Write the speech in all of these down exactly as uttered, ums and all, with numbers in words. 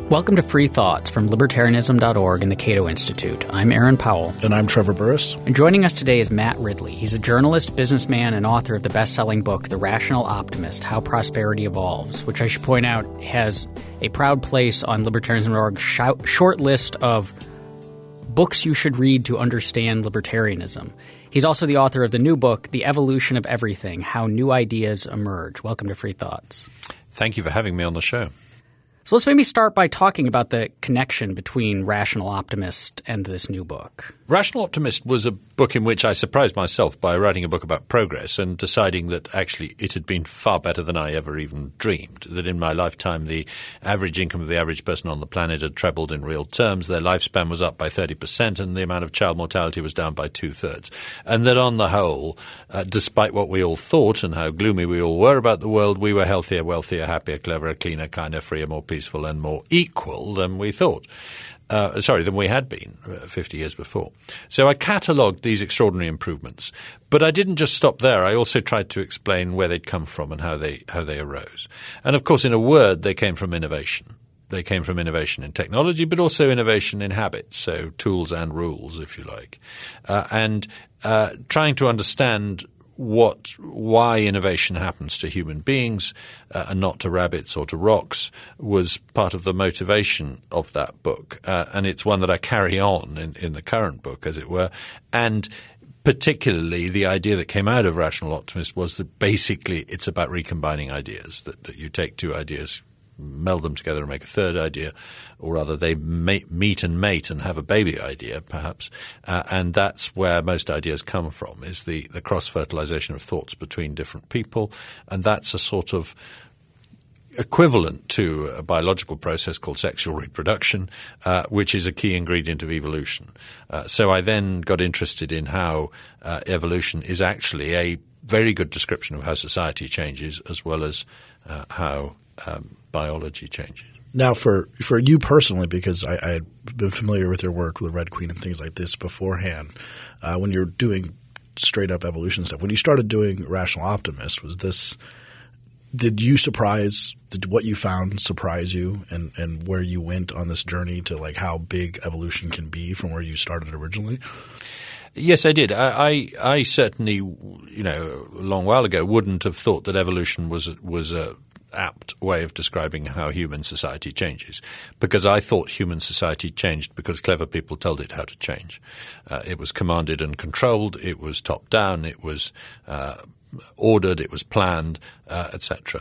Welcome to Free Thoughts from libertarianism dot org and the Cato Institute. I'm Aaron Powell. And I'm Trevor Burrus. And joining us today is Matt Ridley. He's a journalist, businessman, and author of the best-selling book, The Rational Optimist, How Prosperity Evolves, which I should point out has a proud place on libertarianism dot org's sh- short list of books you should read to understand libertarianism. He's also the author of the new book, The Evolution of Everything, How New Ideas Emerge. Welcome to Free Thoughts. Thank you for having me on the show. So let's maybe start by talking about the connection between Rational Optimist and this new book. Rational Optimist was a book in which I surprised myself by writing a book about progress and deciding that actually it had been far better than I ever even dreamed, that in my lifetime the average income of the average person on the planet had trebled in real terms, their lifespan was up by thirty percent, and the amount of child mortality was down by two-thirds. And that on the whole, uh, despite what we all thought and how gloomy we all were about the world, we were healthier, wealthier, happier, cleverer, cleaner, kinder, freer, more peaceful and more equal than we thought. Uh, sorry, than we had been uh, fifty years before. So I catalogued these extraordinary improvements. But I didn't just stop there. I also tried to explain where they'd come from and how they how they arose. And of course, in a word, they came from innovation. They came from innovation in technology, but also innovation in habits, so tools and rules, if you like. Uh, and uh, trying to understand what why innovation happens to human beings uh, and not to rabbits or to rocks was part of the motivation of that book. Uh, and it's one that I carry on in, in the current book, as it were. And particularly the idea that came out of Rational Optimist was that basically it's about recombining ideas, that, that you take two ideas, meld them together and make a third idea, or rather they mate, meet and mate and have a baby idea, perhaps. Uh, and that's where most ideas come from, is the, the cross-fertilization of thoughts between different people. And that's a sort of equivalent to a biological process called sexual reproduction, uh, which is a key ingredient of evolution. Uh, so I then got interested in how uh, evolution is actually a very good description of how society changes, as well as uh, how um, biology changes. Now, for for you personally, because I, I had been familiar with your work with Red Queen and things like this beforehand, uh, when you're doing straight-up evolution stuff, when you started doing Rational Optimist, was this – did you surprise – did what you found surprise you and, and where you went on this journey to like how big evolution can be from where you started originally? Yes, I did. I, I, I certainly, you know, a long while ago wouldn't have thought that evolution was was a apt way of describing how human society changes, because I thought human society changed because clever people told it how to change. Uh, it was commanded and controlled. It was top down. It was uh, ordered. It was planned, uh, et cetera.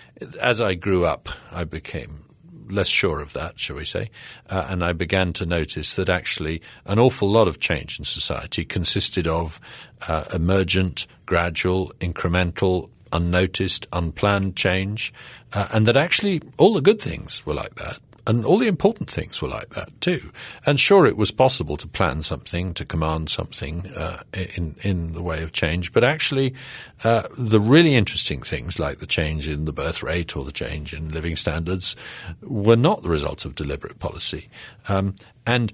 As I grew up, I became less sure of that, shall we say, uh, and I began to notice that actually an awful lot of change in society consisted of uh, emergent, gradual, incremental, unnoticed, unplanned change, uh, and that actually all the good things were like that, and all the important things were like that too. And sure, it was possible to plan something, to command something uh, in in the way of change, but actually uh, the really interesting things like the change in the birth rate or the change in living standards were not the result of deliberate policy. Um, and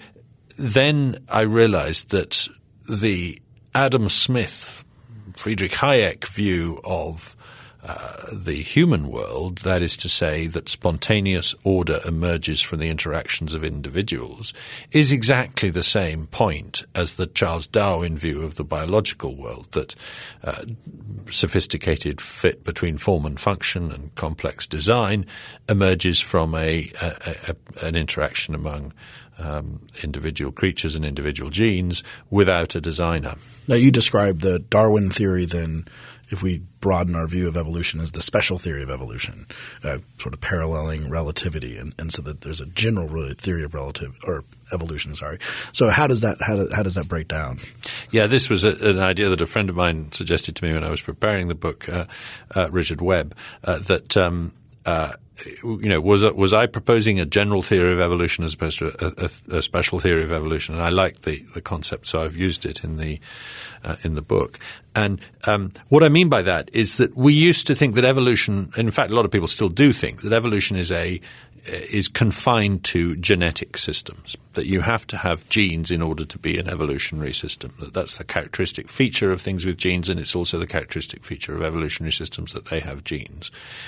then I realized that the Adam Smith, Friedrich Hayek view of uh, the human world, that is to say that spontaneous order emerges from the interactions of individuals, is exactly the same point as the Charles Darwin view of the biological world, that uh, sophisticated fit between form and function and complex design emerges from a, a, a an interaction among Um, individual creatures and individual genes without a designer. Now, you described the Darwin theory then, if we broaden our view of evolution, as the special theory of evolution, uh, sort of paralleling relativity, and, and so that there's a general theory of relative or evolution. Sorry. So how does that how, do, how does that break down? Yeah, this was a, an idea that a friend of mine suggested to me when I was preparing the book, uh, uh, Richard Webb, uh, that um, uh, you know, was was I proposing a general theory of evolution as opposed to a, a, a special theory of evolution? And I liked the, the concept, so I've used it in the uh, in the book. And um, what I mean by that is that we used to think that evolution, in fact, a lot of people still do think that evolution is a is confined to genetic systems, that you have to have genes in order to be an evolutionary system, that that's the characteristic feature of things with genes, and it's also the characteristic feature of evolutionary systems that they have genes.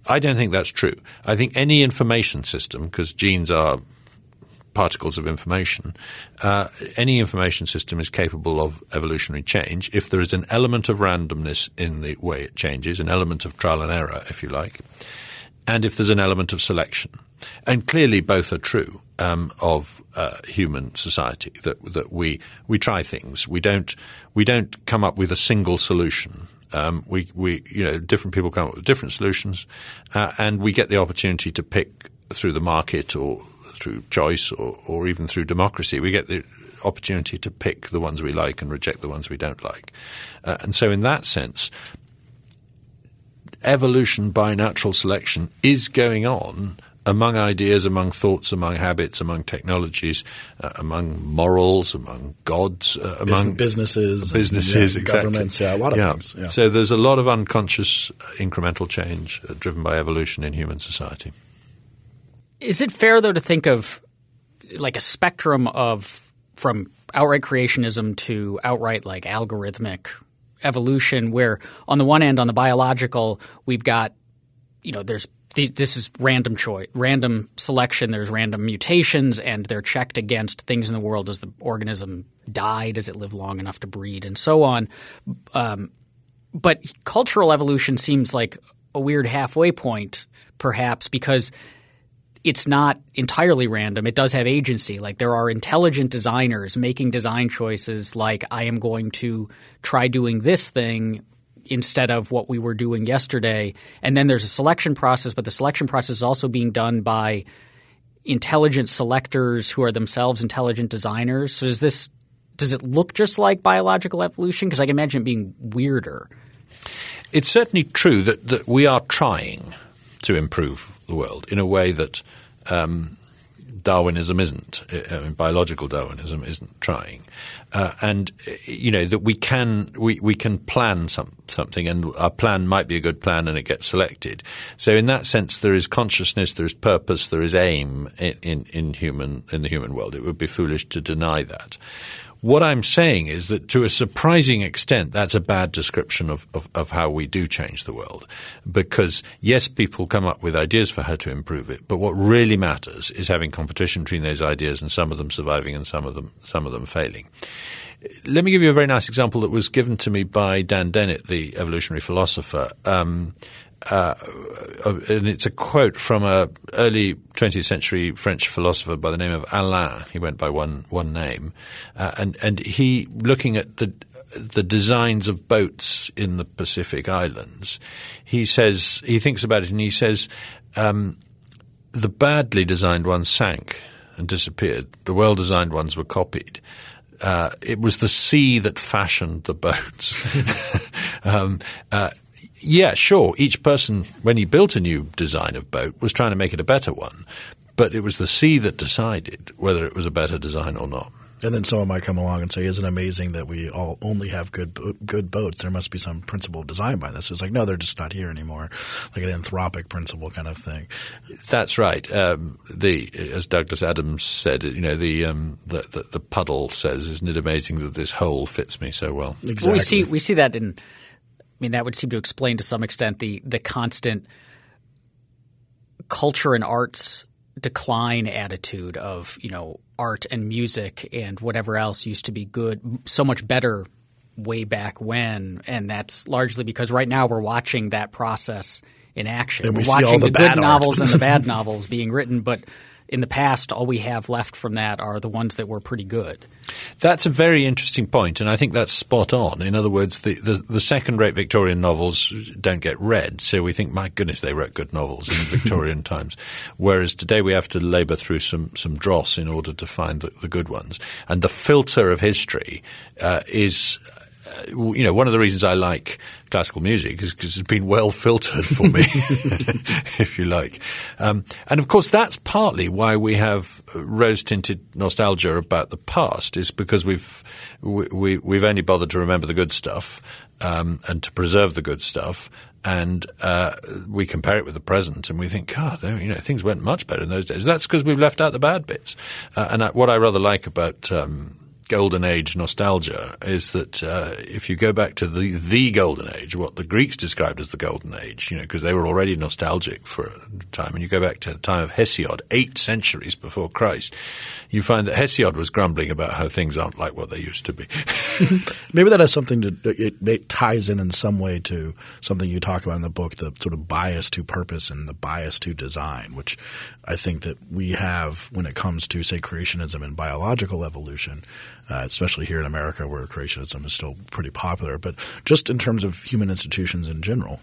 I don't think that's true. I think any information system, because genes are particles of information, uh, any information system is capable of evolutionary change if there is an element of randomness in the way it changes, an element of trial and error, if you like, and if there's an element of selection. And clearly both are true um, of uh, human society, that that we we try things. We don't we don't come up with a single solution. Um, we, we, you know, different people come up with different solutions, uh, and we get the opportunity to pick through the market or through choice or, or even through democracy. We get the opportunity to pick the ones we like and reject the ones we don't like. Uh, and so in that sense, evolution by natural selection is going on among ideas, among thoughts, among habits, among technologies, uh, among morals, among gods, uh, among businesses, businesses, and, yeah, exactly. governments, yeah, a lot of yeah. things. Yeah. So there's a lot of unconscious incremental change uh, driven by evolution in human society. Is it fair, though, to think of like a spectrum of from outright creationism to outright like algorithmic evolution, where on the one end, on the biological, we've got, you know, there's this is random choice, random selection. There's random mutations, and they're checked against things in the world. Does the organism die? Does it live long enough to breed, and so on? Um, but cultural evolution seems like a weird halfway point, perhaps, because it's not entirely random. It does have agency. Like there are intelligent designers making design choices like I am going to try doing this thing instead of what we were doing yesterday. And then there's a selection process, but the selection process is also being done by intelligent selectors who are themselves intelligent designers. So is this – does it look just like biological evolution? Because I can imagine it being weirder. It's certainly true that, that we are trying to improve the world in a way that um, Darwinism isn't. I mean, biological Darwinism isn't trying, uh, and you know that we can we, we can plan some, something, and our plan might be a good plan, and it gets selected. So in that sense, there is consciousness, there is purpose, there is aim in, in, in human in the human world. It would be foolish to deny that. What I'm saying is that to a surprising extent, that's a bad description of, of, of how we do change the world. Because, yes, people come up with ideas for how to improve it, but what really matters is having competition between those ideas and some of them surviving and some of them some of them failing. Let me give you a very nice example that was given to me by Dan Dennett, the evolutionary philosopher. Um, Uh, and it's a quote from a early twentieth century French philosopher by the name of Alain. He went by one one name, uh, and and he looking at the the designs of boats in the Pacific Islands. He says he thinks about it, and he says um, the badly designed ones sank and disappeared. The well designed ones were copied. Uh, it was the sea that fashioned the boats. um, uh, Yeah, sure. Each person, when he built a new design of boat, was trying to make it a better one. But it was the sea that decided whether it was a better design or not. And then someone might come along and say, isn't it amazing that we all only have good good boats? There must be some principle of design by this. It's like, no, they're just not here anymore, like an anthropic principle kind of thing. That's right. Um, the as Douglas Adams said, you know, the, um, the, the the puddle says, isn't it amazing that this hole fits me so well? Exactly. Well, we see we see that in – I mean, that would seem to explain to some extent the the constant culture and arts decline attitude of, you know, art and music and whatever else used to be good, so much better way back when. And that's largely because right now we're watching that process in action. And we we're see watching all the, the bad good art. novels and the bad novels being written, but in the past, all we have left from that are the ones that were pretty good. That's a very interesting point, and I think that's spot on. In other words, the, the, the second-rate Victorian novels don't get read, so we think, my goodness, they wrote good novels in Victorian times. Whereas today we have to labour through some, some dross in order to find the, the good ones. And the filter of history uh, is – you know, one of the reasons I like classical music is because it's been well filtered for me, if you like. Um, and of course, that's partly why we have rose-tinted nostalgia about the past, is because we've we, we, we've only bothered to remember the good stuff um, and to preserve the good stuff. And uh, we compare it with the present, and we think, God, you know, things went much better in those days. That's because we've left out the bad bits. Uh, and I, what I rather like about um, golden age nostalgia is that uh, if you go back to the the golden age, what the Greeks described as the golden age, you know, because they were already nostalgic for a time, and you go back to the time of Hesiod, eight centuries before Christ, you find that Hesiod was grumbling about how things aren't like what they used to be. Maybe that has something to it, it ties in in some way to something you talk about in the book, the sort of bias to purpose and the bias to design, which I think that we have when it comes to, say, creationism and biological evolution. Uh, especially here in America where creationism is still pretty popular, but just in terms of human institutions in general.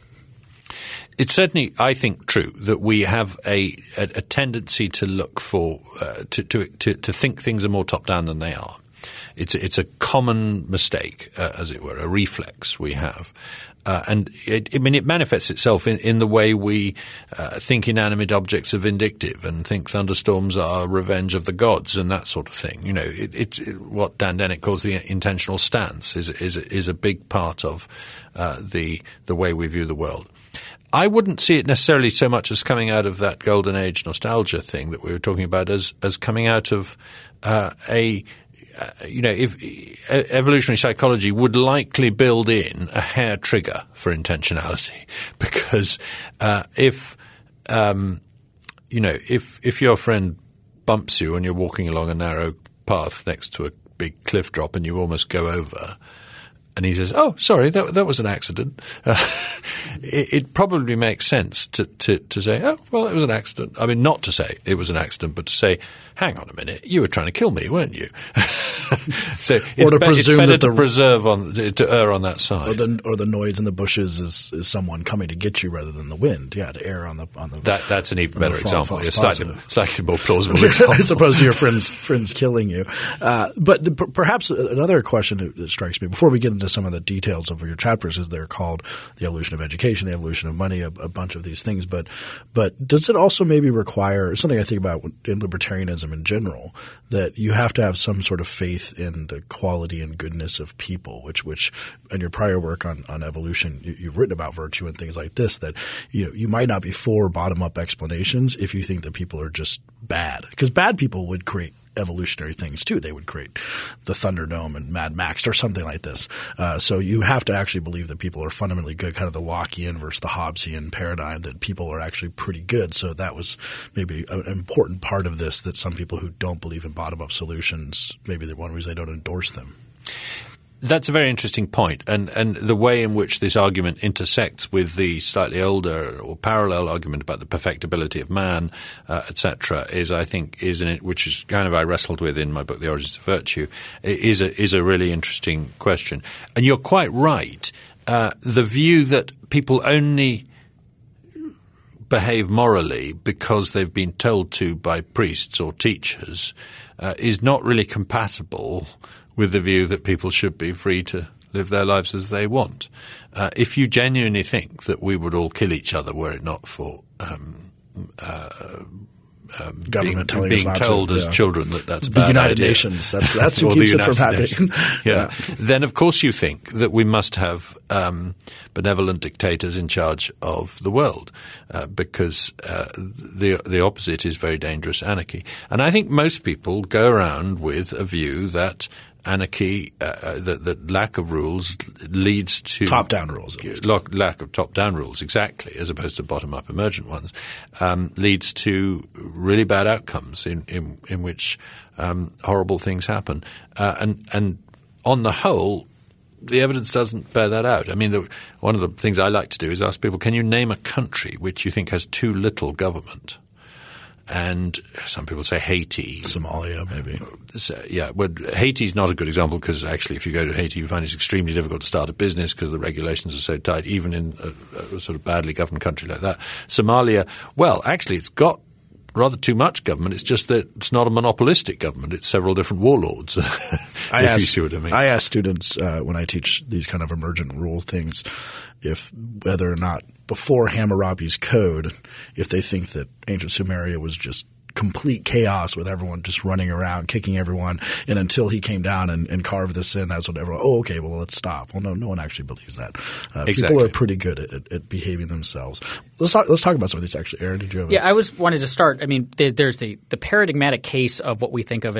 It's certainly, I think, true that we have a, a, a tendency to look for uh, to, to, to, to think things are more top-down than they are. It's it's a common mistake, uh, as it were, a reflex we have. Uh, and it, I mean, it manifests itself in, in the way we uh, think inanimate objects are vindictive and think thunderstorms are revenge of the gods and that sort of thing. You know, it, it, it, what Dan Dennett calls the intentional stance is is is a big part of uh, the the way we view the world. I wouldn't see it necessarily so much as coming out of that golden age nostalgia thing that we were talking about as as coming out of uh, a Uh, you know, if uh, evolutionary psychology would likely build in a hair trigger for intentionality, because uh, if um, you know, if if your friend bumps you and you're walking along a narrow path next to a big cliff drop and you almost go over, and he says, "Oh, sorry, that that was an accident," uh, it, it probably makes sense to, to to say, "Oh, well, it was an accident." I mean, not to say it was an accident, but to say, "Hang on a minute, you were trying to kill me, weren't you?" So it's, or to be, presume it's better that the, to preserve on to err on that side, or the or the noise in the bushes is, is someone coming to get you rather than the wind. Yeah, to err on the on the. That that's an even better example. False A slightly positive. slightly more plausible example, as opposed to your friends friends killing you. Uh, but p- perhaps another question that strikes me before we get into some of the details of your chapters is they're called the evolution of education, the evolution of money, a, a bunch of these things. But but does it also maybe require something I think about in libertarianism in general, that you have to have some sort of faith in the quality and goodness of people, which which in your prior work on, on evolution you, you've written about virtue and things like this, that you know you might not be for bottom up explanations if you think that people are just bad, because bad people would create evolutionary things too. They would create the Thunderdome and Mad Max or something like this. Uh, so you have to actually believe that people are fundamentally good, kind of the Lockean versus the Hobbesian paradigm, that people are actually pretty good. So that was maybe an important part of this, that some people who don't believe in bottom-up solutions, maybe the one reason they don't endorse them. That's a very interesting point, and and the way in which this argument intersects with the slightly older or parallel argument about the perfectibility of man, uh, et cetera, is I think is in it, which is kind of I wrestled with in my book, The Origins of Virtue, is a is a really interesting question. And you're quite right. Uh, the view that people only behave morally because they've been told to by priests or teachers uh, is not really compatible with the view that people should be free to live their lives as they want. Uh, if you genuinely think that we would all kill each other were it not for um, uh, um, government being, telling being us not told to, as yeah. children that that's a the bad United idea. Nations. That's that's who Or keeps the it from United happening. yeah. yeah. Then of course you think that we must have um, benevolent dictators in charge of the world, uh, because uh, the the opposite is very dangerous anarchy. And I think most people go around with a view that anarchy, uh, that, that lack of rules leads to top-down rules. At least. Lack of top-down rules, exactly, as opposed to bottom-up emergent ones, um, leads to really bad outcomes in in, in which um, horrible things happen. Uh, and and on the whole, the evidence doesn't bear that out. I mean, the, one of the things I like to do is ask people, can you name a country which you think has too little government? And some people say Haiti. Somalia, maybe. So, yeah, but Haiti's not a good example, because actually if you go to Haiti you find it's extremely difficult to start a business because the regulations are so tight, even in a, a sort of badly governed country like that. Somalia, well, actually it's got rather too much government. It's just that it's not a monopolistic government. It's several different warlords. I if ask, you see what I mean. I ask students uh, when I teach these kind of emergent rule things if whether or not before Hammurabi's code, if they think that ancient Sumeria was just complete chaos with everyone just running around, kicking everyone, and until he came down and, and carved this in, that's what everyone – oh, okay, well, let's stop. Well, no, no one actually believes that. Uh, exactly. People are pretty good at, at, at behaving themselves. Let's talk, let's talk about some of these actually. Aaron, did you have a – Yeah, I was wanted to start – I mean, there, there's the, the paradigmatic case of what we think of as a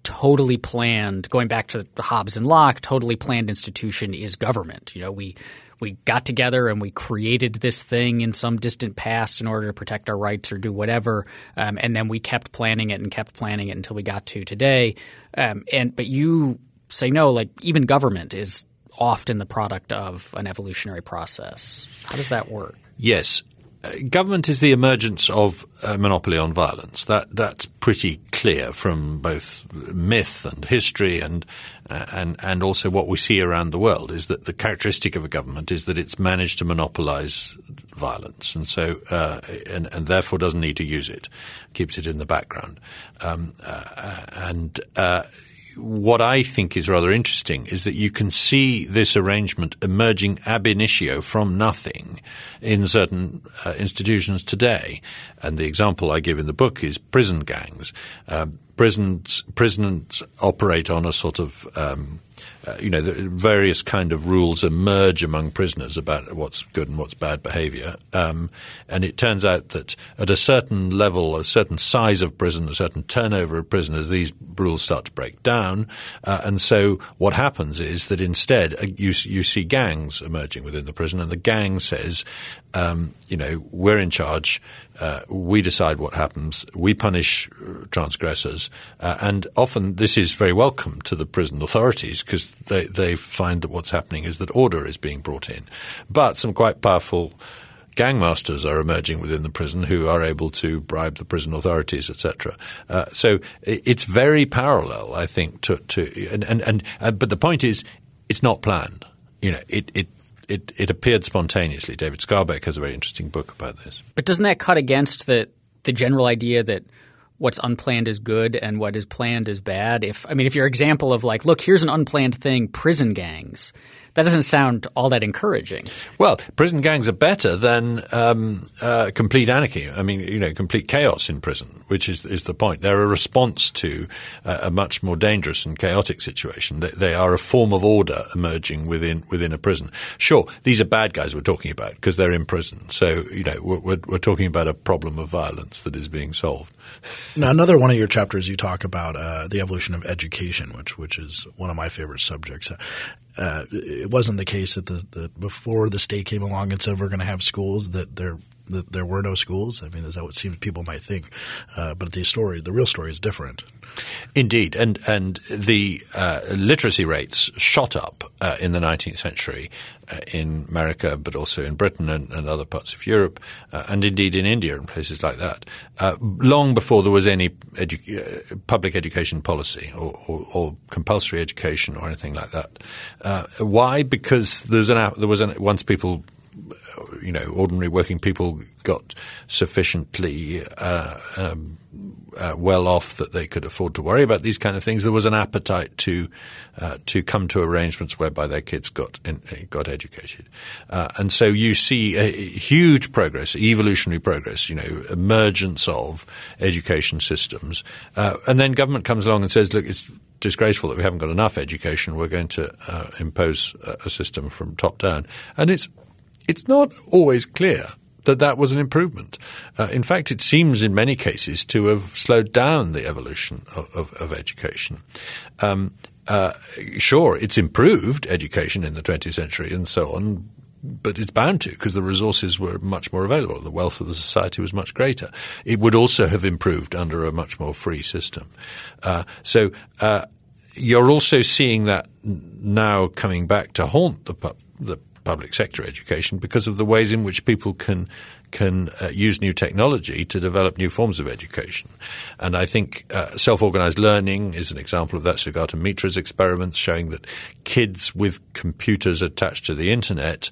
totally planned, going back to Hobbes and Locke, totally planned institution is government. You know, we we got together and we created this thing in some distant past in order to protect our rights or do whatever, um, and then we kept planning it and kept planning it until we got to today. Um, and but you say no, like even government is often the product of an evolutionary process. How does that work? Yes. Uh, government is the emergence of a monopoly on violence. That that's pretty clear from both myth and history and uh, and and also what we see around the world is that the characteristic of a government is that it's managed to monopolize violence and so uh, and, and therefore doesn't need to use it, keeps it in the background. Um, uh, and uh, what I think is rather interesting is that you can see this arrangement emerging ab initio from nothing in certain uh, institutions today. And the example I give in the book is prison gangs. Um, prisons, prisons operate on a sort of um, uh, you know, the various kind of rules emerge among prisoners about what's good and what's bad behavior. Um, and it turns out that at a certain level, a certain size of prison, a certain turnover of prisoners, these rules start to break down. Uh, and so what happens is that instead uh, you, you see gangs emerging within the prison, and the gang says, um, you know, we're in charge. Uh, we decide what happens. We punish transgressors. Uh, and often this is very welcome to the prison authorities because they, they find that what's happening is that order is being brought in. But some quite powerful gangmasters are emerging within the prison who are able to bribe the prison authorities, et cetera. Uh, so it's very parallel, I think, to, to and, and, and uh, but the point is it's not planned. You know, it, it It, it appeared spontaneously. David Skarbek has a very interesting book about this. But doesn't that cut against the the general idea that what's unplanned is good and what is planned is bad? If I mean, if your example of like, look, here's an unplanned thing, prison gangs, that doesn't sound all that encouraging. Well, prison gangs are better than um, uh, complete anarchy. I mean, you know, complete chaos in prison, which is is the point. They're a response to uh, a much more dangerous and chaotic situation. They, they are a form of order emerging within within a prison. Sure, these are bad guys we're talking about because they're in prison. So, you know, we're, we're, we're talking about a problem of violence that is being solved. Now, another one of your chapters, you talk about uh, the evolution of education, which which is one of my favorite subjects. Uh, it wasn't the case that the, the before the state came along and said we're going to have schools that there that there were no schools. I mean, is that what seems people might think? Uh, but the story, the real story, is different. Indeed, and and the uh, literacy rates shot up uh, in the nineteenth century uh, in America, but also in Britain and, and other parts of Europe, uh, and indeed in India and places like that, uh, long before there was any edu- uh, public education policy or, or, or compulsory education or anything like that. Uh, why? Because there's an there was an once people. You know, ordinary working people got sufficiently uh, um, uh, well off that they could afford to worry about these kind of things. There was an appetite to uh, to come to arrangements whereby their kids got in, got educated, uh, and so you see a huge progress, evolutionary progress. You know, emergence of education systems, uh, and then government comes along and says, "Look, it's disgraceful that we haven't got enough education. We're going to uh, impose a, a system from top down," and it's It's not always clear that that was an improvement. Uh, in fact, it seems in many cases to have slowed down the evolution of, of, of education. Um, uh, sure, it's improved education in the twentieth century and so on, but it's bound to because the resources were much more available. The wealth of the society was much greater. It would also have improved under a much more free system. Uh, so uh, you're also seeing that now coming back to haunt the pu- the public sector education because of the ways in which people can can uh, use new technology to develop new forms of education. And I think uh, self-organized learning is an example of that. Sugata Mitra's experiments showing that kids with computers attached to the internet,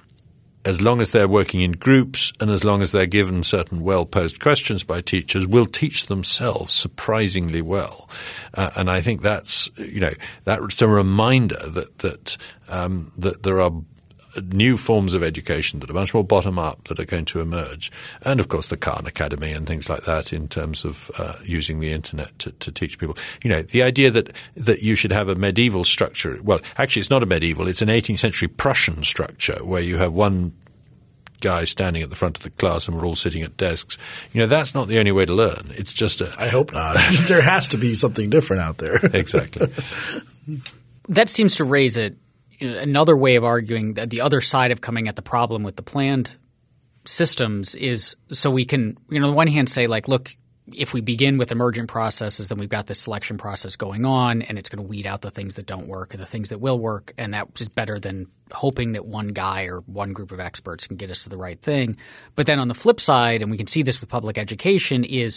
as long as they're working in groups and as long as they're given certain well-posed questions by teachers, will teach themselves surprisingly well. Uh, and I think that's, you know, that's a reminder that that um, that there are new forms of education that are much more bottom-up that are going to emerge. And, of course, the Khan Academy and things like that in terms of uh, using the internet to, to teach people. You know, the idea that, that you should have a medieval structure – well, actually, it's not a medieval. It's an eighteenth century Prussian structure where you have one guy standing at the front of the class and we're all sitting at desks. You know, that's not the only way to learn. It's just a – I hope not. There has to be something different out there. Exactly. That seems to raise a, you know, another way of arguing that the other side of coming at the problem with the planned systems is so we can, you know, on the one hand say like, look, if we begin with emergent processes, then we've got this selection process going on and it's going to weed out the things that don't work and the things that will work, and that is better than hoping that one guy or one group of experts can get us to the right thing. But then on the flip side, and we can see this with public education, is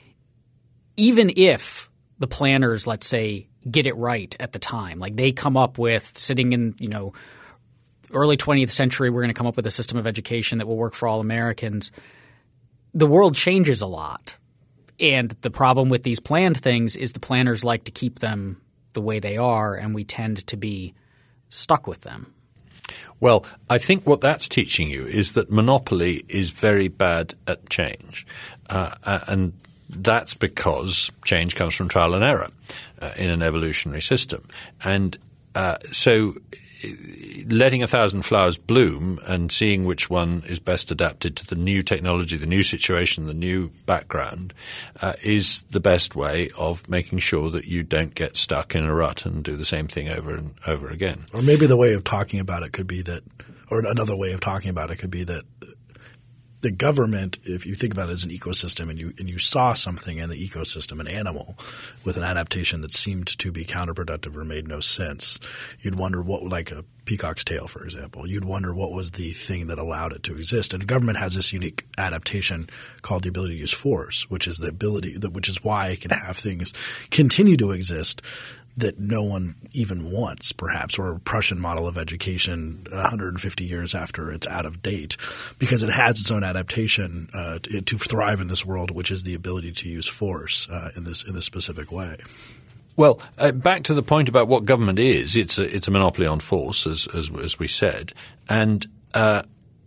even if the planners, let's say, get it right at the time, like they come up with sitting in, you know, early twentieth century, we're going to come up with a system of education that will work for all Americans. The world changes a lot. And the problem with these planned things is the planners like to keep them the way they are, and we tend to be stuck with them. Well, I think what that's teaching you is that monopoly is very bad at change. Uh, and that's because change comes from trial and error uh, in an evolutionary system. And uh, so letting a thousand flowers bloom and seeing which one is best adapted to the new technology, the new situation, the new background uh, is the best way of making sure that you don't get stuck in a rut and do the same thing over and over again. Or maybe the way of talking about it could be that – or another way of talking about it could be that the government, if you think about it as an ecosystem and you and you saw something in the ecosystem, an animal, with an adaptation that seemed to be counterproductive or made no sense, you'd wonder what – like a peacock's tail, for example. You'd wonder what was the thing that allowed it to exist. And the government has this unique adaptation called the ability to use force, which is the ability – which is why it can have things continue to exist that no one even wants, perhaps, or a Prussian model of education one hundred fifty years after it's out of date, because it has its own adaptation uh, to, to thrive in this world, which is the ability to use force uh, in this in this specific way. Well, uh, back to the point about what government is, it's a, it's a monopoly on force, as as, as we said, and uh,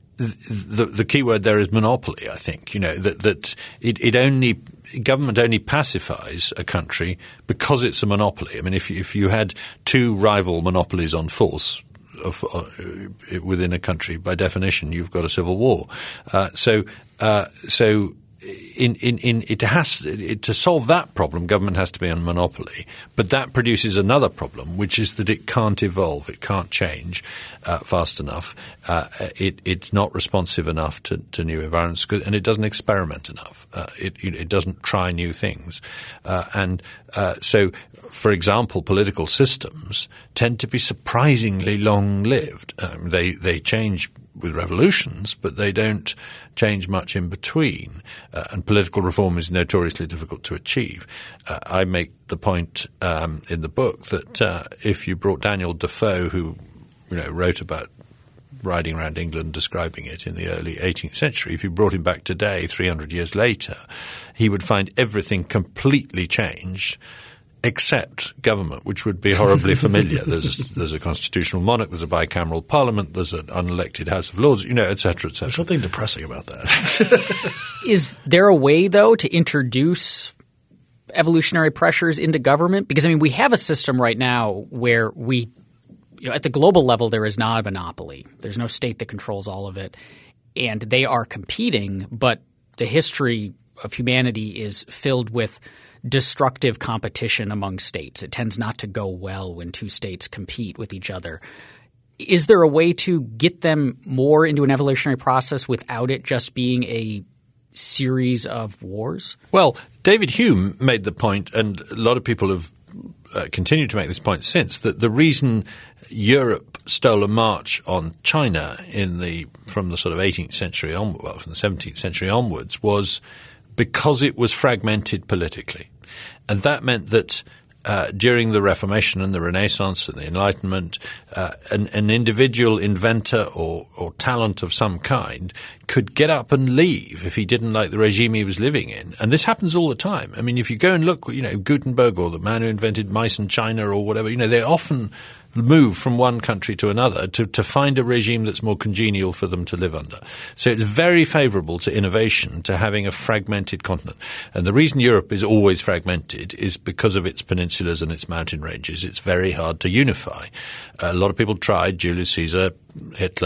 the the key word there is monopoly. I think you know that that it, it only government only pacifies a country because it's a monopoly. I mean, if you, if you had two rival monopolies on force of, uh, within a country, by definition, you've got a civil war. Uh, so uh, so. In, in, in it has it, to solve that problem, government has to be on monopoly. But that produces another problem, which is that it can't evolve, it can't change uh, fast enough. Uh, it, it's not responsive enough to, to new environments, and it doesn't experiment enough. Uh, it, it doesn't try new things, uh, and uh, so, for example, political systems tend to be surprisingly long-lived. Um, they they change with revolutions, but they don't change much in between. Uh, and political reform is notoriously difficult to achieve. Uh, I make the point um, in the book that uh, if you brought Daniel Defoe, who you know wrote about riding around England, describing it in the early eighteenth century, if you brought him back today, three hundred years later, he would find everything completely changed, except government, which would be horribly familiar. There's a, there's a constitutional monarch, there's a bicameral parliament, there's an unelected House of Lords, you know, et cetera, et cetera. There's something depressing about that. Is there a way, though, to introduce evolutionary pressures into government? Because, I mean, we have a system right now where we – you know, at the global level, there is not a monopoly. There's no state that controls all of it, and they are competing, but the history of humanity is filled with – destructive competition among states. It tends not to go well when two states compete with each other. Is there a way to get them more into an evolutionary process without it just being a series of wars? Well, David Hume made the point, and a lot of people have uh, continued to make this point since, that the reason Europe stole a march on China in the from the sort of eighteenth century on, well, from the seventeenth century onwards was because it was fragmented politically. And that meant that uh, during the Reformation and the Renaissance and the Enlightenment, uh, an, an individual inventor or, or talent of some kind could get up and leave if he didn't like the regime he was living in. And this happens all the time. I mean, if you go and look, you know, Gutenberg or the man who invented mice in China or whatever, you know, they often move from one country to another to, to find a regime that's more congenial for them to live under. So it's very favorable to innovation, to having a fragmented continent. And the reason Europe is always fragmented is because of its peninsulas and its mountain ranges. It's very hard to unify. A lot of people tried, Julius Caesar, Hitler,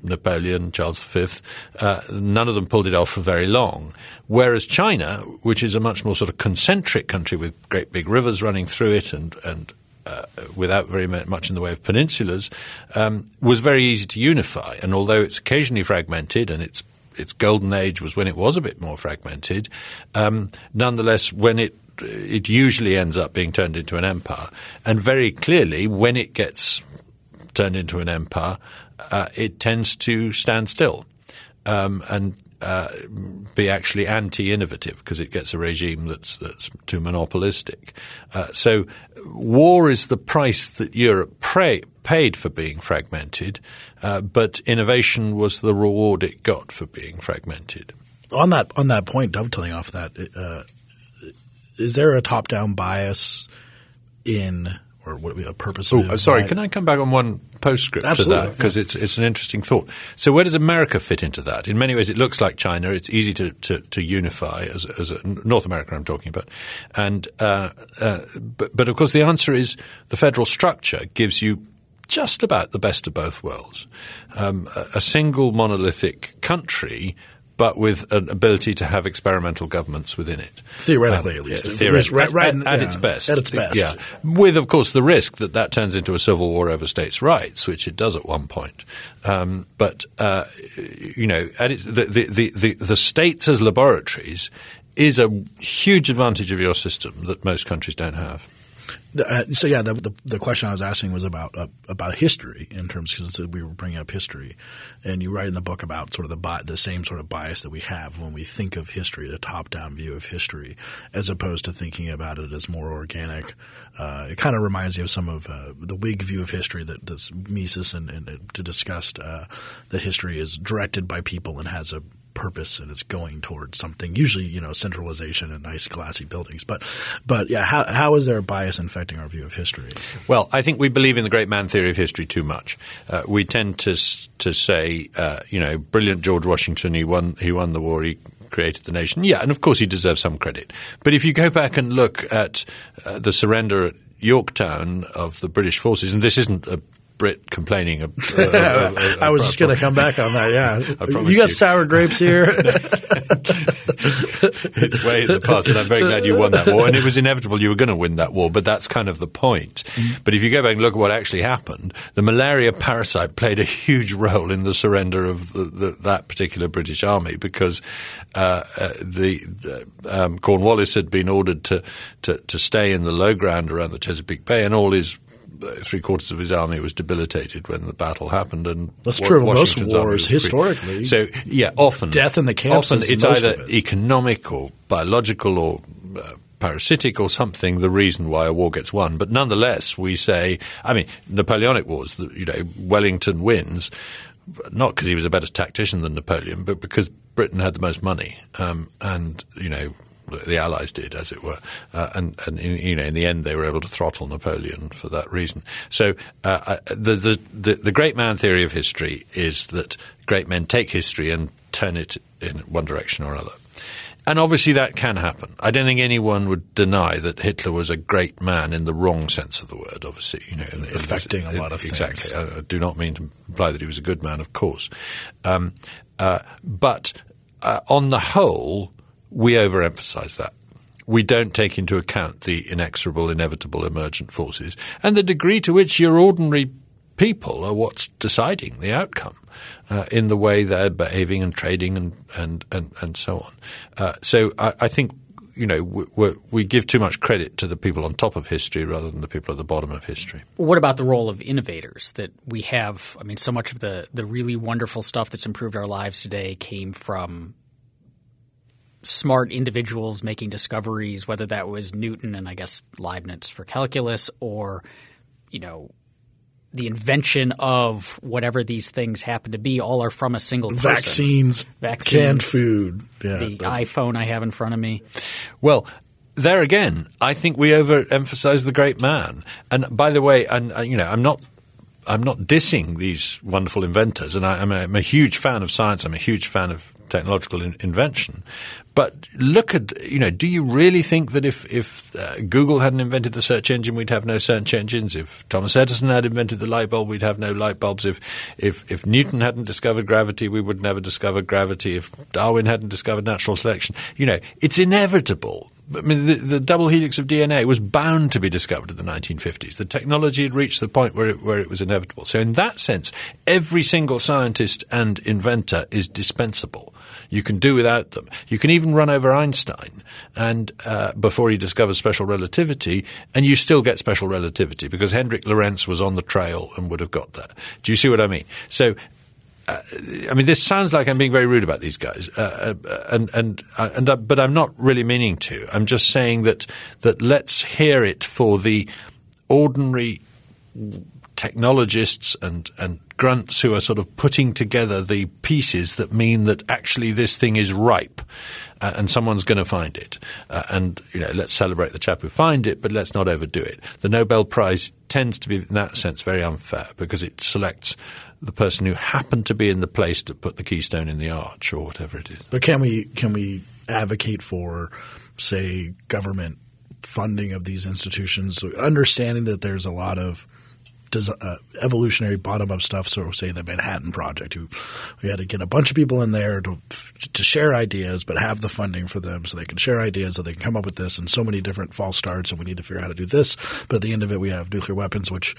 Napoleon, Charles the Fifth, uh, none of them pulled it off for very long. Whereas China, which is a much more sort of concentric country with great big rivers running through it and, and uh, without very much in the way of peninsulas, um, was very easy to unify. And although it's occasionally fragmented, and its its golden age was when it was a bit more fragmented, um, nonetheless, when it it usually ends up being turned into an empire. And very clearly, when it gets turned into an empire, uh, it tends to stand still um, and uh, be actually anti-innovative because it gets a regime that's, that's too monopolistic. Uh, so war is the price that Europe pray, paid for being fragmented, uh, but innovation was the reward it got for being fragmented. On that, on that point, dovetailing off that, uh, is there a top-down bias in – or what would be a purpose of Oh, sorry, can I come back on one postscript Absolutely, to that? Because yeah. it's it's an interesting thought. So where does America fit into that? In many ways, it looks like China. It's easy to, to, to unify as, as a, North America I'm talking about. And uh, uh, but, but, of course, the answer is the federal structure gives you just about the best of both worlds. Um, a, a single monolithic country – but with an ability to have experimental governments within it. Theoretically, um, at least. Yeah, theoretically. Right, right, at, at yeah, its best. At its best. Yeah. With, of course, the risk that that turns into a civil war over states' rights, which it does at one point. Um, but, uh, you know, at its, the, the, the, the, the states as laboratories is a huge advantage of your system that most countries don't have. Uh, so yeah, the, the the question I was asking was about uh, about history in terms because we were bringing up history, and you write in the book about sort of the bi- the same sort of bias that we have when we think of history, the top down view of history, as opposed to thinking about it as more organic. Uh, it kind of reminds you of some of uh, the Whig view of history that that's Mises and, and to discussed uh, that history is directed by people and has a purpose and it's going towards something, usually, you know, centralization and nice classy buildings. But but yeah, how how is there a bias infecting our view of history? Well, I think we believe in the great man theory of history too much. Uh, we tend to to say, uh, you know, brilliant George Washington, he won he won the war, he created the nation. Yeah, and of course he deserves some credit. But if you go back and look at uh, the surrender at Yorktown of the British forces, and this isn't a Brit complaining. Uh, uh, uh, I was just going to come back on that. Yeah, you got you. sour grapes here. It's way in the past, and I'm very glad you won that war. And it was inevitable you were going to win that war, but that's kind of the point. Mm-hmm. But if you go back and look at what actually happened, the malaria parasite played a huge role in the surrender of the, the, that particular British army because uh, uh, the uh, um, Cornwallis had been ordered to, to to stay in the low ground around the Chesapeake Bay, and all his three quarters of his army was debilitated when the battle happened. And that's true of most Washington's wars historically. So yeah, often death in the camps. Often is it's most either of it. economic or biological or uh, parasitic or something. The reason why a war gets won, but nonetheless, we say. I mean, Napoleonic wars. The, you know, Wellington wins not because he was a better tactician than Napoleon, but because Britain had the most money, um, and you know. The Allies did, as it were, uh, and, and in, you know, in the end, they were able to throttle Napoleon for that reason. So, uh, the, the the the great man theory of history is that great men take history and turn it in one direction or another, and obviously that can happen. I don't think anyone would deny that Hitler was a great man in the wrong sense of the word. Obviously, you know, in, in affecting in, a lot of exactly. things. I, I do not mean to imply that he was a good man, of course, um, uh, but uh, on the whole. We overemphasize that. We don't take into account the inexorable, inevitable emergent forces and the degree to which your ordinary people are what's deciding the outcome uh, in the way they're behaving and trading and, and, and, and so on. Uh, so I, I think, you know, we, we give too much credit to the people on top of history rather than the people at the bottom of history. What about the role of innovators that we have? I mean, so much of the, the really wonderful stuff that's improved our lives today came from smart individuals making discoveries, whether that was Newton and I guess Leibniz for calculus or, you know, the invention of whatever these things happen to be, all are from a single person. Vaccines, Vaccines canned food. Yeah, the but. iPhone I have in front of me. Well, there again, I think we overemphasize the great man. And by the way, and uh, you know, I'm not I'm not dissing these wonderful inventors, and I, I'm, a, I'm a huge fan of science. I'm a huge fan of technological in- invention. But look at, you know, do you really think that if, if uh, Google hadn't invented the search engine, we'd have no search engines? If Thomas Edison had invented the light bulb, we'd have no light bulbs. If, if, if Newton hadn't discovered gravity, we would never discover gravity. If Darwin hadn't discovered natural selection, you know, it's inevitable. I mean, the, the double helix of D N A was bound to be discovered in the nineteen fifties. The technology had reached the point where it, where it was inevitable. So in that sense, every single scientist and inventor is dispensable. You can do without them. You can even run over Einstein and uh, before he discovers special relativity, and you still get special relativity because Hendrik Lorentz was on the trail and would have got there. Do you see what I mean? So Uh, I mean, this sounds like I'm being very rude about these guys, uh, uh, and and uh, and uh, but I'm not really meaning to. I'm just saying that that let's hear it for the ordinary technologists and and grunts who are sort of putting together the pieces that mean that actually this thing is ripe, uh, and someone's going to find it. Uh, and you know, let's celebrate the chap who finds it, but let's not overdo it. The Nobel Prize tends to be, in that sense, very unfair because it selects the person who happened to be in the place to put the keystone in the arch or whatever it is. But can we can we advocate for, say, government funding of these institutions, understanding that there's a lot of does uh, evolutionary bottom-up stuff, so say the Manhattan Project, who we had to get a bunch of people in there to to share ideas but have the funding for them so they can share ideas so they can come up with this and so many different false starts and we need to figure out how to do this. But at the end of it we have nuclear weapons, which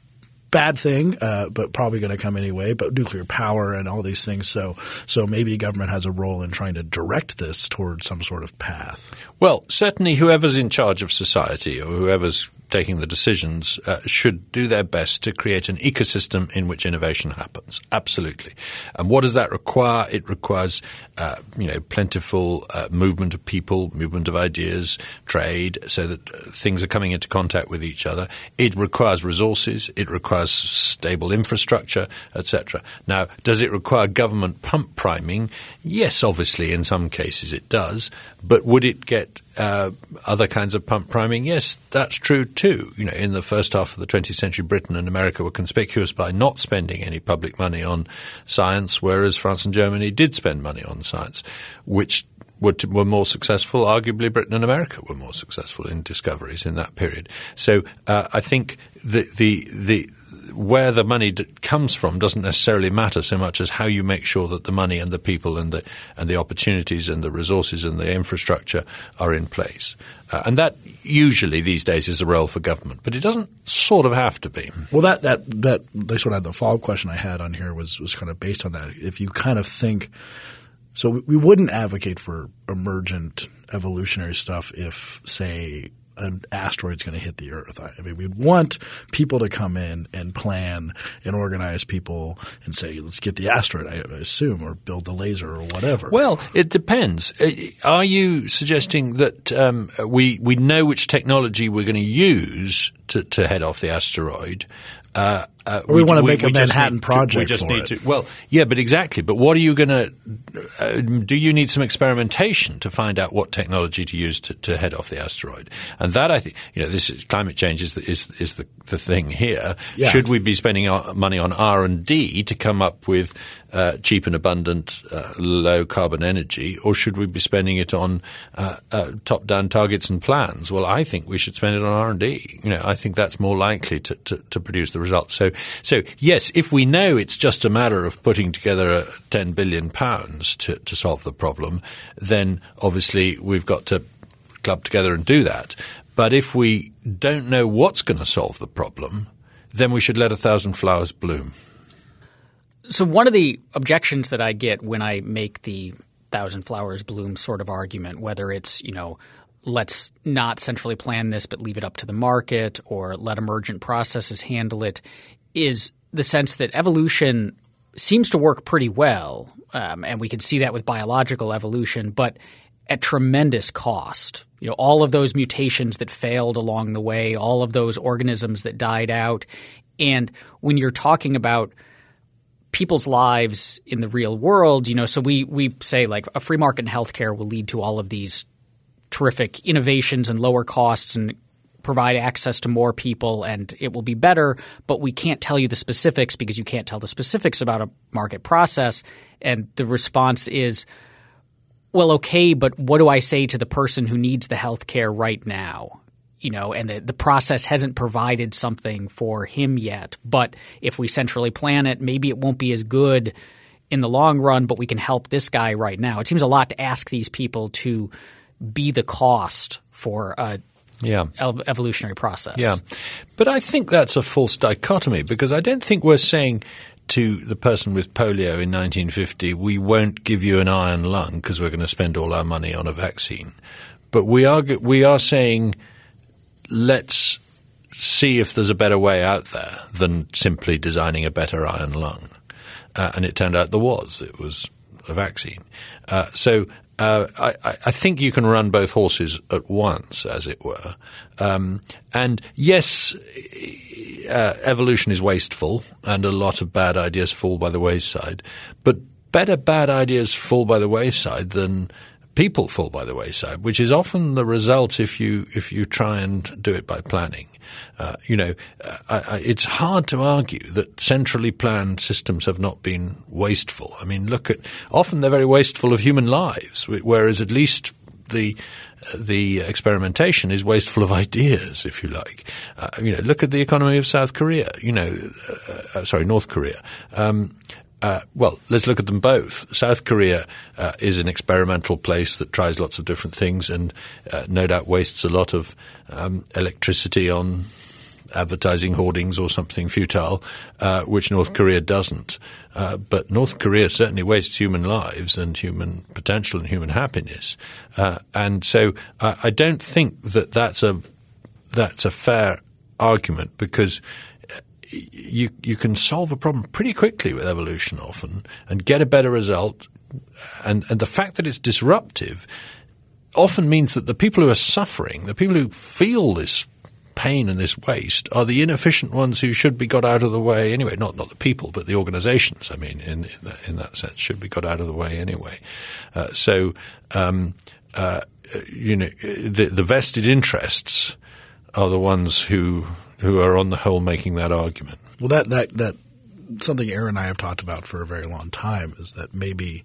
bad thing, uh, but probably going to come anyway, but nuclear power and all these things. So so maybe government has a role in trying to direct this towards some sort of path. Well, certainly whoever's in charge of society or whoever's taking the decisions uh, should do their best to create an ecosystem in which innovation happens. Absolutely. And what does that require? It requires, uh, you know, plentiful uh, movement of people, movement of ideas, trade, so that uh, things are coming into contact with each other. It requires resources. It requires stable infrastructure, et cetera. Now, does it require government pump priming? Yes, obviously, in some cases it does. But would it get Uh, other kinds of pump priming? Yes, that's true too. You know, in the first half of the twentieth century, Britain and America were conspicuous by not spending any public money on science, whereas France and Germany did spend money on science, which were, t- were more successful. Arguably, Britain and America were more successful in discoveries in that period. So uh, I think the the the where the money d- comes from doesn't necessarily matter so much as how you make sure that the money and the people and the and the opportunities and the resources and the infrastructure are in place. Uh, and that usually these days is a role for government, but it doesn't sort of have to be. Well, that that that they sort of the follow-up question I had on here was was kind of based on that. If you kind of think – so we wouldn't advocate for emergent evolutionary stuff if, say – an asteroid's going to hit the Earth. I mean, we'd want people to come in and plan and organize people and say, let's get the asteroid, I assume, or build the laser or whatever. Well, it depends. Are you suggesting that um, we we know which technology we're going to use to, to head off the asteroid? Uh, uh, or we, we want to make we, a Manhattan Project to, we just for need it. To, well, yeah, but exactly. But what are you going to uh, – do you need some experimentation to find out what technology to use to, to head off the asteroid? And that I think – you know, this is, climate change is the, is, is the, the thing here. Yeah. Should we be spending our money on R and D to come up with uh, cheap and abundant uh, low-carbon energy, or should we be spending it on uh, uh, top-down targets and plans? Well, I think we should spend it on R and D. You know, I think that's more likely to, to, to produce the results. So So, yes, if we know it's just a matter of putting together a ten billion pounds to, to solve the problem, then obviously we've got to club together and do that. But if we don't know what's going to solve the problem, then we should let a thousand flowers bloom. So one of the objections that I get when I make the thousand flowers bloom sort of argument, whether it's, you know, let's not centrally plan this but leave it up to the market or let emergent processes handle it, is the sense that evolution seems to work pretty well, um, and we can see that with biological evolution, but at tremendous cost. You know, all of those mutations that failed along the way, all of those organisms that died out. And when you're talking about people's lives in the real world, you know, so we we say like a free market in healthcare will lead to all of these terrific innovations and lower costs and provide access to more people and it will be better, but we can't tell you the specifics because you can't tell the specifics about a market process. And the response is, well, okay, but what do I say to the person who needs the health care right now? You know, and the, the process hasn't provided something for him yet. But if we centrally plan it, maybe it won't be as good in the long run, but we can help this guy right now. It seems a lot to ask these people to be the cost for a yeah. ev- evolutionary process. Yeah. But I think that's a false dichotomy because I don't think we're saying to the person with polio in nineteen fifty, we won't give you an iron lung because we're going to spend all our money on a vaccine. But we are we are saying – let's see if there's a better way out there than simply designing a better iron lung. Uh, and it turned out there was. It was a vaccine. Uh, so uh, I, I think you can run both horses at once, as it were. Um, and yes, uh, evolution is wasteful and a lot of bad ideas fall by the wayside. But better bad ideas fall by the wayside than people fall by the wayside, which is often the result if you if you try and do it by planning. Uh, you know, I, I, it's hard to argue that centrally planned systems have not been wasteful. I mean, look at often they're very wasteful of human lives, whereas at least the the experimentation is wasteful of ideas, if you like. Uh, you know, look at the economy of South Korea. You know, uh, sorry, North Korea. Um, Uh, well, let's look at them both. South Korea uh, is an experimental place that tries lots of different things and uh, no doubt wastes a lot of um, electricity on advertising hoardings or something futile, uh, which North Korea doesn't. Uh, but North Korea certainly wastes human lives and human potential and human happiness. Uh, and so uh, I don't think that that's a that's a fair argument because You you can solve a problem pretty quickly with evolution often and get a better result. And, and the fact that it's disruptive often means that the people who are suffering, the people who feel this pain and this waste are the inefficient ones who should be got out of the way anyway. Not not the people, but the organizations, I mean, in, in, that, in that sense, should be got out of the way anyway. Uh, so, um, uh, you know, the, the vested interests are the ones who – who are on the whole making that argument. Well, that, that, that something Aaron and I have talked about for a very long time is that maybe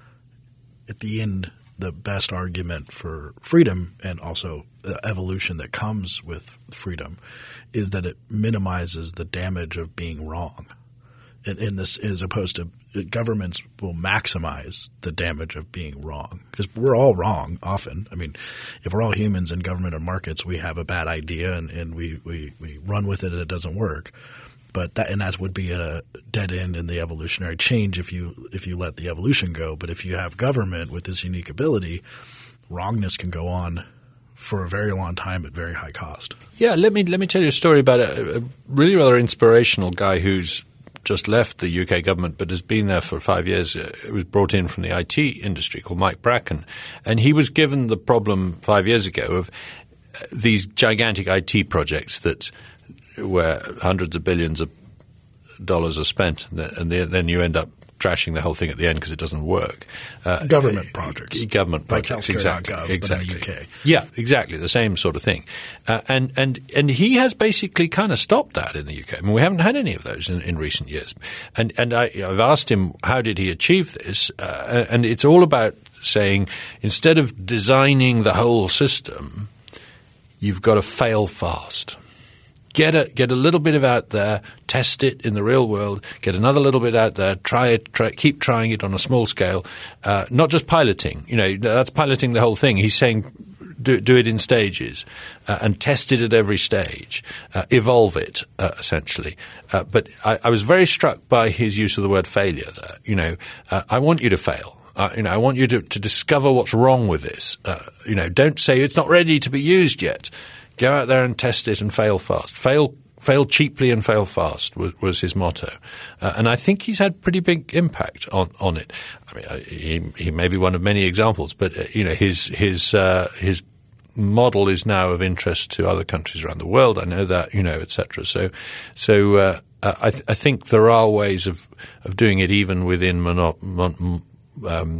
at the end the best argument for freedom and also the evolution that comes with freedom is that it minimizes the damage of being wrong. In, in this, as opposed to governments will maximize the damage of being wrong because we're all wrong often. I mean, if we're all humans in government or markets, we have a bad idea and, and we, we, we run with it and it doesn't work. But that and that would be a dead end in the evolutionary change if you if you let the evolution go. But if you have government with this unique ability, wrongness can go on for a very long time at very high cost. Yeah, let me let me tell you a story about a, a really rather inspirational guy who's just left the U K government but has been there for five years. It was brought in from the I T industry called Mike Bracken. And he was given the problem five years ago of these gigantic I T projects that where hundreds of billions of dollars are spent and then you end up trashing the whole thing at the end because it doesn't work. Uh, government projects. Government projects, like exactly. Gov, exactly. But in the U K. Yeah, exactly. The same sort of thing. Uh, and, and, and he has basically kind of stopped that in the U K. I mean, we haven't had any of those in, in recent years. And, and I, I've asked him, how did he achieve this? Uh, and it's all about saying, instead of designing the whole system, you've got to fail fast. Get a get a little bit of out there, test it in the real world, get another little bit out there, try it, try, keep trying it on a small scale, uh, not just piloting. You know, that's piloting the whole thing. He's saying do, do it in stages uh, and test it at every stage, uh, evolve it, uh, essentially. Uh, but I, I was very struck by his use of the word failure there. You know, uh, I want you to fail. Uh, you know, I want you to, to discover what's wrong with this. Uh, you know, don't say it's not ready to be used yet. Go out there and test it and fail fast. Fail fail cheaply and fail fast was, was his motto. Uh, and I think he's had pretty big impact on, on it. I mean, he, he may be one of many examples, but, uh, you know, his his uh, his model is now of interest to other countries around the world. I know that, you know, et cetera. So, so uh, I, th- I think there are ways of, of doing it even within mono- mon- um,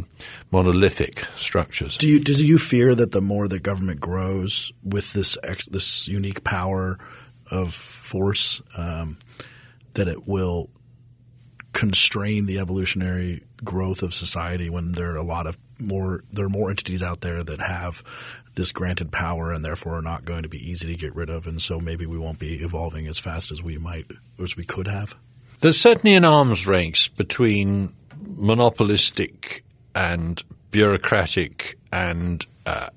monolithic structures. Do you, do you fear that the more the government grows with this ex, this unique power of force, um, that it will constrain the evolutionary growth of society when there are a lot of more there are more entities out there that have this granted power and therefore are not going to be easy to get rid of, and so maybe we won't be evolving as fast as we might as we could have? There's certainly an arms race between monopolistic and bureaucratic and uh,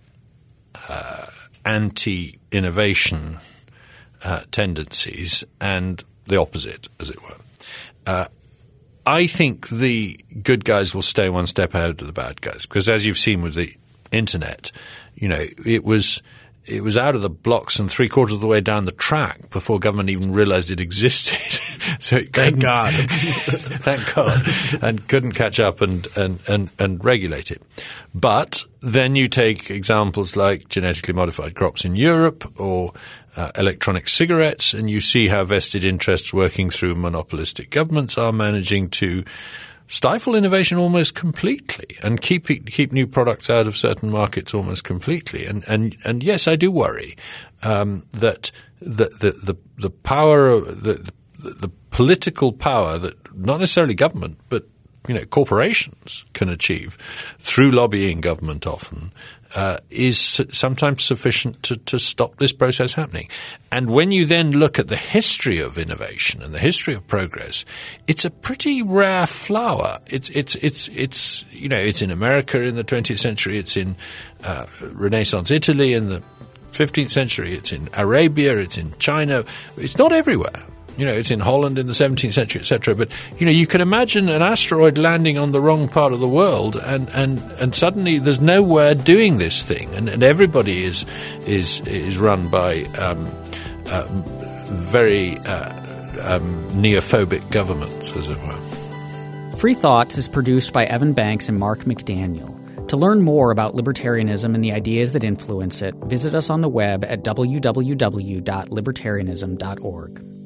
uh, anti-innovation uh, tendencies and the opposite, as it were. Uh, I think the good guys will stay one step ahead of the bad guys because, as you've seen with the internet, you know, it was it was out of the blocks and three quarters of the way down the track before government even realized it existed. So it thank God, thank God, and couldn't catch up and, and, and, and regulate it. But then you take examples like genetically modified crops in Europe or uh, electronic cigarettes, and you see how vested interests working through monopolistic governments are managing to stifle innovation almost completely and keep keep new products out of certain markets almost completely. And and, and yes, I do worry um, that the, the the the power the the political power that not necessarily government but you know corporations can achieve through lobbying government often uh, is sometimes sufficient to, to stop this process happening. And when you then look at the history of innovation and the history of progress, it's a pretty rare flower. It's it's it's it's you know it's in America in the twentieth century. It's in uh, Renaissance Italy in the fifteenth century. It's in Arabia. It's in China. It's not everywhere. You know, it's in Holland in the seventeenth century, et cetera. But, you know, you can imagine an asteroid landing on the wrong part of the world and, and, and suddenly there's nowhere doing this thing. And, and everybody is is is run by um, uh, very uh, um, neophobic governments, as it were. Free Thoughts is produced by Evan Banks and Mark McDaniel. To learn more about libertarianism and the ideas that influence it, visit us on the web at w w w dot libertarianism dot org.